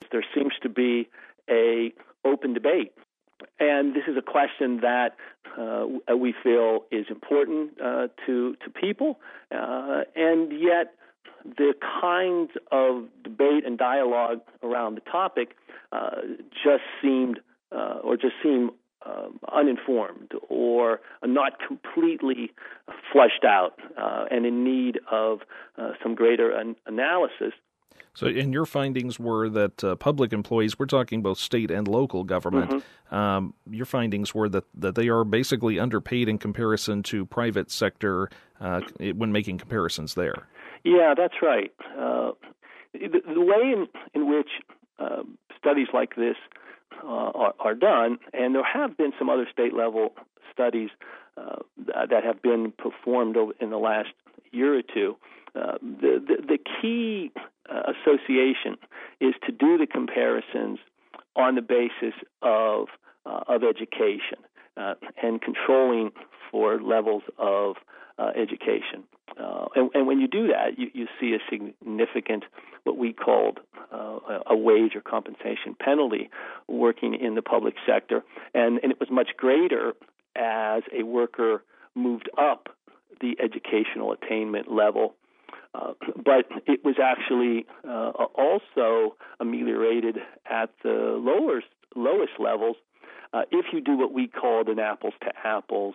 there seems to be a open debate. And this is a question that we feel is important to people, and yet the kinds of debate and dialogue around the topic just seem uninformed or not completely fleshed out and in need of some greater analysis. So, and your findings were that public employees, we're talking both state and local government, your findings were that they are basically underpaid in comparison to private sector when making comparisons there. Yeah, that's right. The way in which studies like this are done, and there have been some other state-level studies that have been performed in the last year or two, the key association is to do the comparisons on the basis of education and controlling for levels of education. And when you do that, you see a significant, what we called a wage or compensation penalty working in the public sector. And it was much greater as a worker moved up the educational attainment level. But it was actually also ameliorated at the lowest levels if you do what we called an apples-to-apples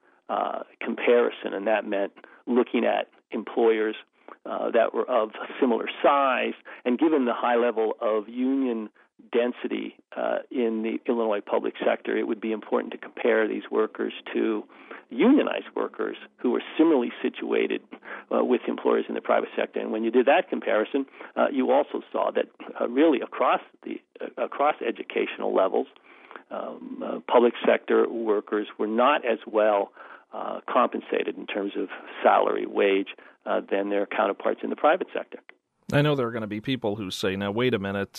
comparison, and that meant looking at employers that were of similar size, and given the high level of union density in the Illinois public sector, it would be important to compare these workers to unionized workers who were similarly situated with employers in the private sector. And when you did that comparison, you also saw that really across educational levels, public sector workers were not as well compensated in terms of salary, wage, than their counterparts in the private sector. I know there are going to be people who say, now, wait a minute,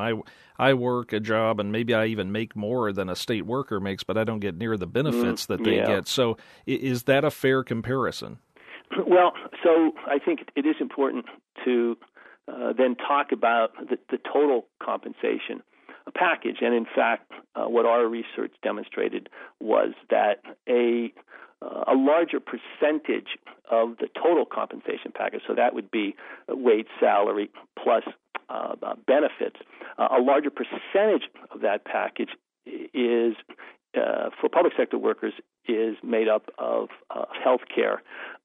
I work a job and maybe I even make more than a state worker makes, but I don't get near the benefits that they get. So is that a fair comparison? Well, so I think it is important to then talk about the total compensation package. And in fact, what our research demonstrated was that a larger percentage of the total compensation package, so that would be wage, salary, plus benefits, a larger percentage of that package is, for public sector workers, is made up of health care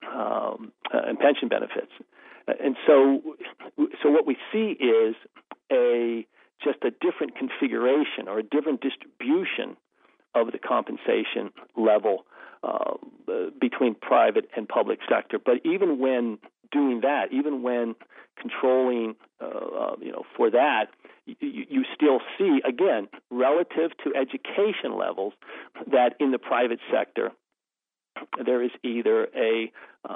and pension benefits. And so what we see is just a different configuration or a different distribution of the compensation level between private and public sector. But even when doing that, even when controlling, for that, you still see, again, relative to education levels, that in the private sector there is either a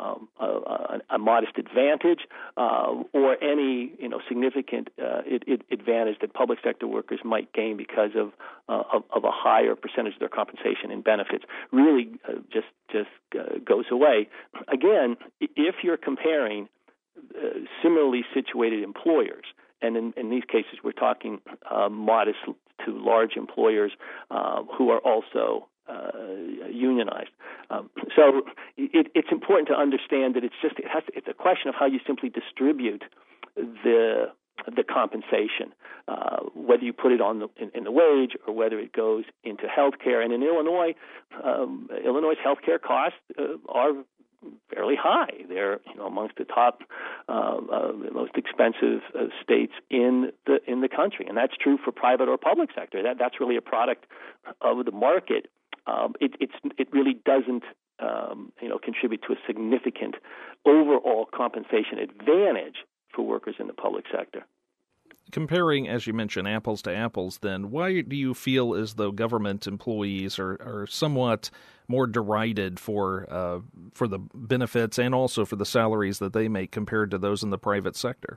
modest advantage or any significant advantage that public sector workers might gain because of a higher percentage of their compensation and benefits really just goes away. Again, if you're comparing similarly situated employers, and in these cases we're talking modest to large employers who are also unionized. So it's important to understand that it's a question of how you simply distribute the compensation, whether you put it in the wage or whether it goes into health care. And in Illinois, Illinois' health care costs are fairly high. They're amongst the top most expensive states in the country, and that's true for private or public sector. That's really a product of the market. It really doesn't contribute to a significant overall compensation advantage for workers in the public sector. Comparing, as you mentioned, apples to apples, then, why do you feel as though government employees are somewhat more derided for the benefits and also for the salaries that they make compared to those in the private sector?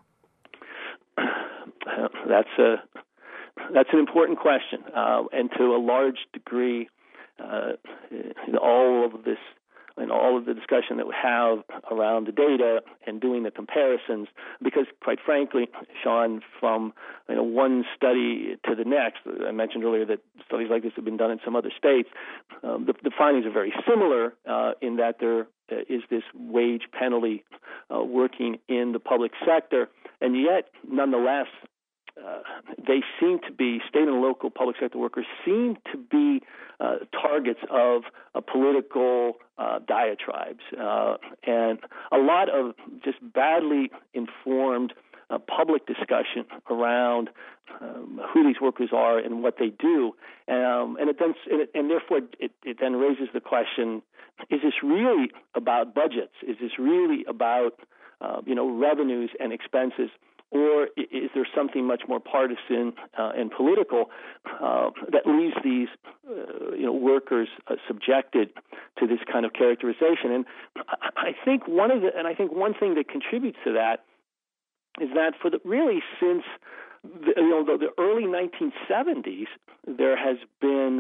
That's an important question, and to a large degree, all and all of the discussion that we have around the data and doing the comparisons, because quite frankly, Sean, from one study to the next, I mentioned earlier that studies like this have been done in some other states. The findings are very similar in that there is this wage penalty working in the public sector, and yet, nonetheless, they seem to be, state and local public sector workers seem to be targets of political diatribes and a lot of just badly informed public discussion around who these workers are and what they do, and therefore it then raises the question: is this really about budgets? Is this really about revenues and expenses? Or is there something much more partisan and political that leaves these workers subjected to this kind of characterization? And I think one thing that contributes to that is that since the early 1970s, there has been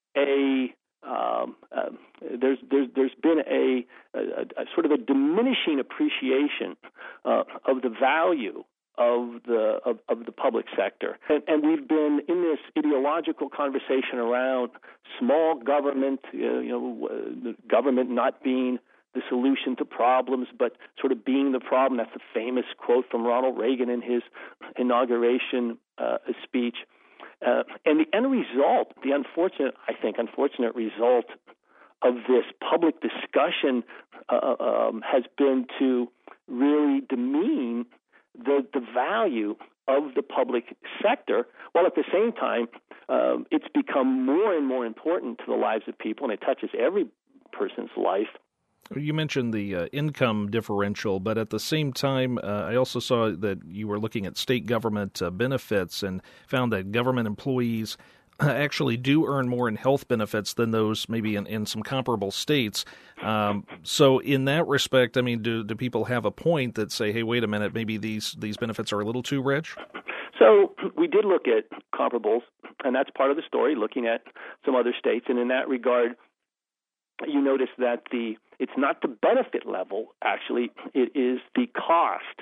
there's been a sort of a diminishing appreciation of the value of the public sector, and we've been in this ideological conversation around small government, the government not being the solution to problems, but sort of being the problem. That's a famous quote from Ronald Reagan in his inauguration speech. And the end result, the unfortunate result of this public discussion has been to really demean the value of the public sector, while at the same time it's become more and more important to the lives of people, and it touches every person's life. You mentioned the income differential, but at the same time, I also saw that you were looking at state government benefits and found that government employees actually do earn more in health benefits than those maybe in some comparable states. So in that respect, I mean, do people have a point that say, hey, wait a minute, maybe these benefits are a little too rich? So we did look at comparables, and that's part of the story, looking at some other states. And in that regard, you notice that it's not the benefit level, actually, it is the cost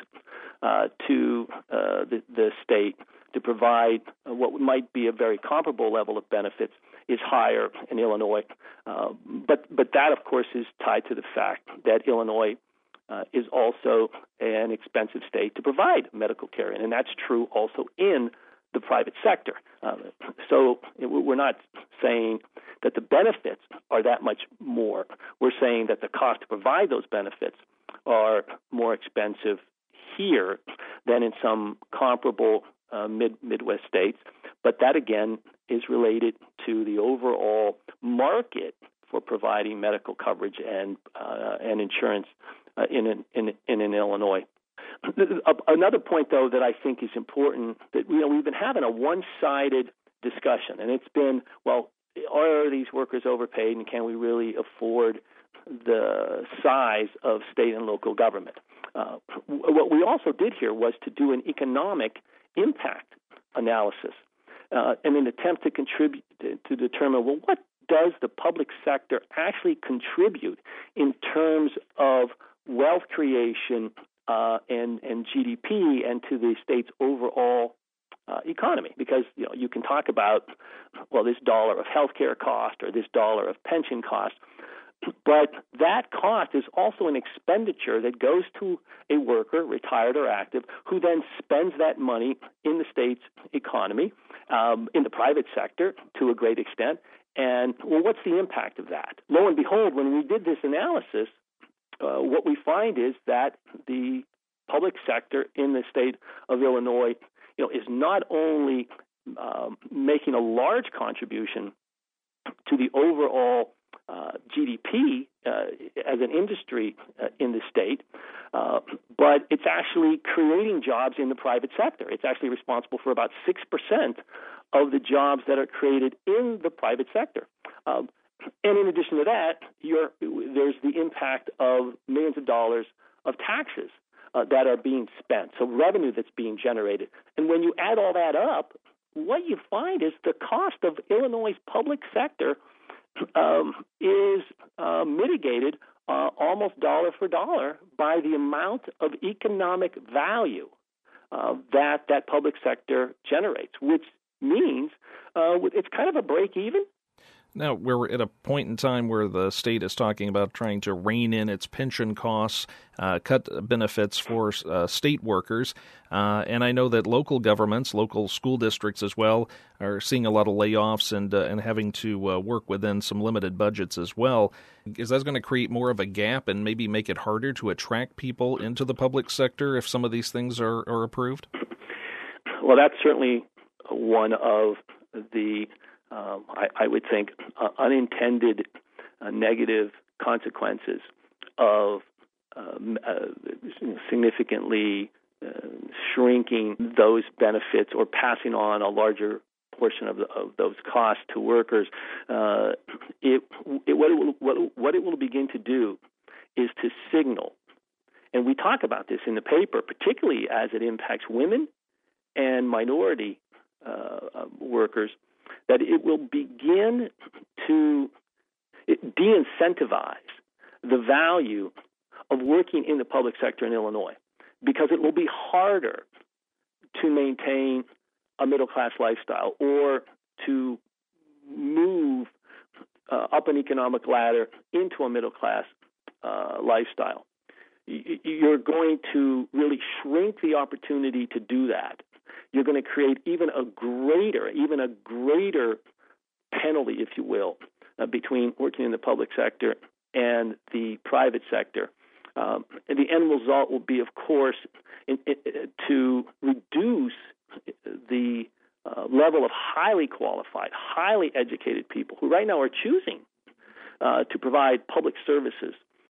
to the state to provide what might be a very comparable level of benefits is higher in Illinois. But that, of course, is tied to the fact that Illinois is also an expensive state to provide medical care in, and that's true also in the private sector. So we're not saying that the benefits are that much more. We're saying that the cost to provide those benefits are more expensive here than in some comparable Midwest states. But that, again, is related to the overall market for providing medical coverage and insurance in Illinois. Another point, though, that I think is important, that we've been having a one-sided discussion, and it's been, well, are these workers overpaid, and can we really afford the size of state and local government? What we also did here was to do an economic impact analysis in an attempt to contribute to determine, well, what does the public sector actually contribute in terms of wealth creation and GDP and to the state's overall economy? Because you can talk about, well, this dollar of healthcare cost or this dollar of pension cost, but that cost is also an expenditure that goes to a worker, retired or active, who then spends that money in the state's economy, in the private sector to a great extent. And, well, what's the impact of that? Lo and behold, when we did this analysis, what we find is that the public sector in the state of Illinois, is not only making a large contribution to the overall GDP as an industry in the state, but it's actually creating jobs in the private sector. It's actually responsible for about 6% of the jobs that are created in the private sector. And in addition to that, there's the impact of millions of dollars of taxes that are being spent, so revenue that's being generated. And when you add all that up, what you find is the cost of Illinois' public sector is mitigated almost dollar for dollar by the amount of economic value that public sector generates, which means it's kind of a break even. Now, we're at a point in time where the state is talking about trying to rein in its pension costs, cut benefits for state workers. And I know that local governments, local school districts as well, are seeing a lot of layoffs and having to work within some limited budgets as well. Is that going to create more of a gap and maybe make it harder to attract people into the public sector if some of these things are approved? Well, that's certainly one of the I would think unintended negative consequences of significantly shrinking those benefits or passing on a larger portion of those costs to workers. What it will begin to do is to signal, and we talk about this in the paper, particularly as it impacts women and minority workers, that it will begin to de-incentivize the value of working in the public sector in Illinois, because it will be harder to maintain a middle-class lifestyle or to move up an economic ladder into a middle-class lifestyle. You're going to really shrink the opportunity to do that. You're going to create even a greater penalty, if you will, between working in the public sector and the private sector. And the end result will be, of course, to reduce the level of highly qualified, highly educated people who right now are choosing to provide public services